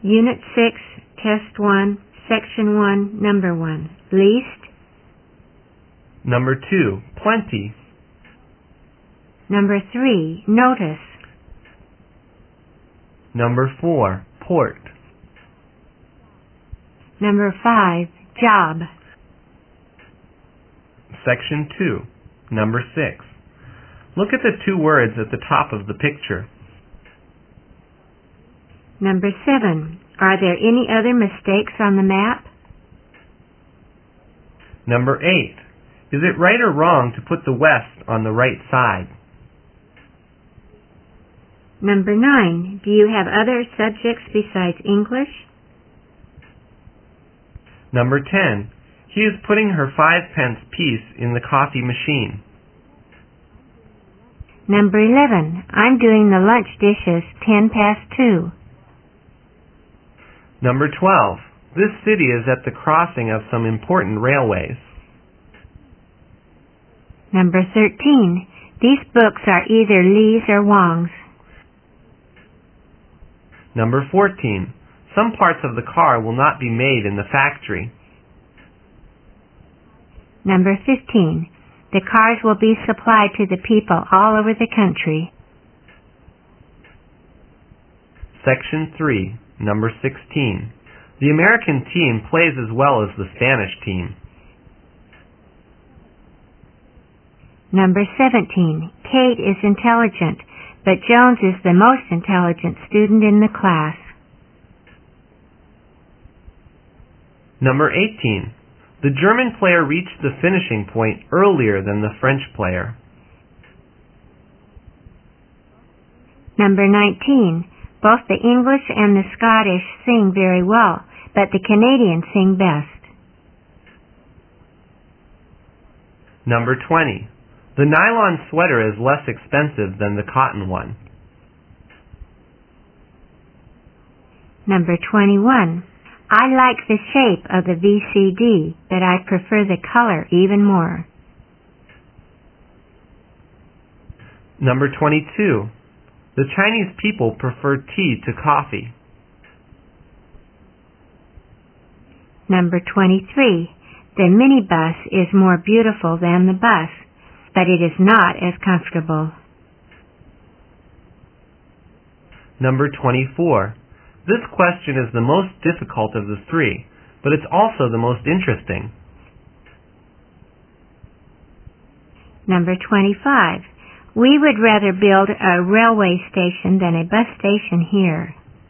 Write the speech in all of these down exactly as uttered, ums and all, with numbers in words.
Unit six, Test one, Section one, Number one. Least. Number two, plenty. Number three, notice. Number four, port. Number five, job. Section two, Number six. Look at the two words at the top of the picture. Number seven. Are there any other mistakes on the map? Number eight. Is it right or wrong to put the west on the right side? Number nine. Do you have other subjects besides English? Number ten. He is putting her five-pence piece in the coffee machine. Number eleven. I'm doing the lunch dishes ten past two. Number twelve. This city is at the crossing of some important railways. Number thirteen. These books are either Lee's or Wong's. Number fourteen. Some parts of the car will not be made in the factory. Number fifteen. The cars will be supplied to the people all over the country. Section three, Number sixteen. The American team plays as well as the Spanish team. Number seventeen. Kate is intelligent, but Jones is the most intelligent student in the class. Number eighteen. The German player reached the finishing point earlier than the French player. Number nineteen. Both the English and the Scottish sing very well, but the Canadians sing best. Number twenty. The nylon sweater is less expensive than the cotton one. Number twenty-one. I like the shape of the V C D, but I prefer the color even more. Number twenty-two. The Chinese people prefer tea to coffee. Number twenty-three. The minibus is more beautiful than the bus, but it is not as comfortable. Number twenty-four. This question is the most difficult of the three, but it's also the most interesting. Number twenty-five. We would rather build a railway station than a bus station here.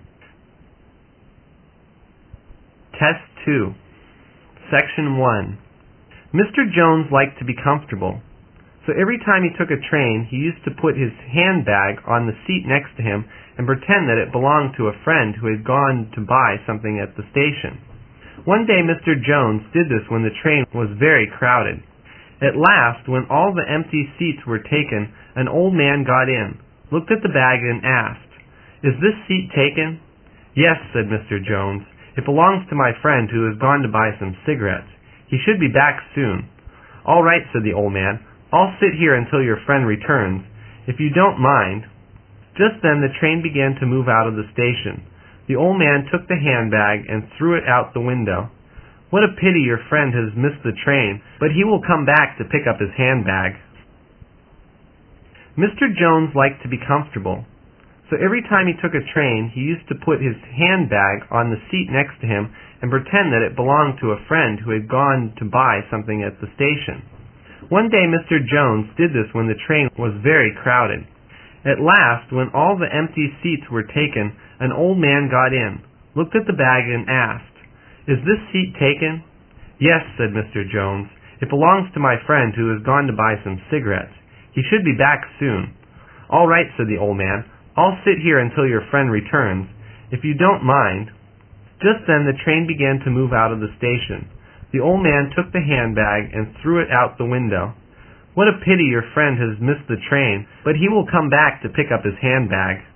Test two. Section one. Mister Jones liked to be comfortable, so every time he took a train, he used to put his handbag on the seat next to him and pretend that it belonged to a friend who had gone to buy something at the station. One day Mister Jones did this when the train was very crowded. At last, when all the empty seats were taken, an old man got in, looked at the bag and asked, "Is this seat taken?" "Yes," said Mister Jones. "It belongs to my friend who has gone to buy some cigarettes. He should be back soon." "All right," said the old man. "I'll sit here until your friend returns, if you don't mind." Just then the train began to move out of the station. The old man took the handbag and threw it out the window. "What a pity your friend has missed the train, but he will come back to pick up his handbag." Mister Jones liked to be comfortable, so every time he took a train, he used to put his handbag on the seat next to him and pretend that it belonged to a friend who had gone to buy something at the station. One day Mister Jones did this when the train was very crowded. At last, when all the empty seats were taken, an old man got in, looked at the bag and asked, "Is this seat taken?" "Yes," said Mister Jones. "It belongs to my friend who has gone to buy some cigarettes. He should be back soon." "All right," said the old man. "I'll sit here until your friend returns, if you don't mind." Just then the train began to move out of the station. The old man took the handbag and threw it out the window. "What a pity your friend has missed the train, but he will come back to pick up his handbag."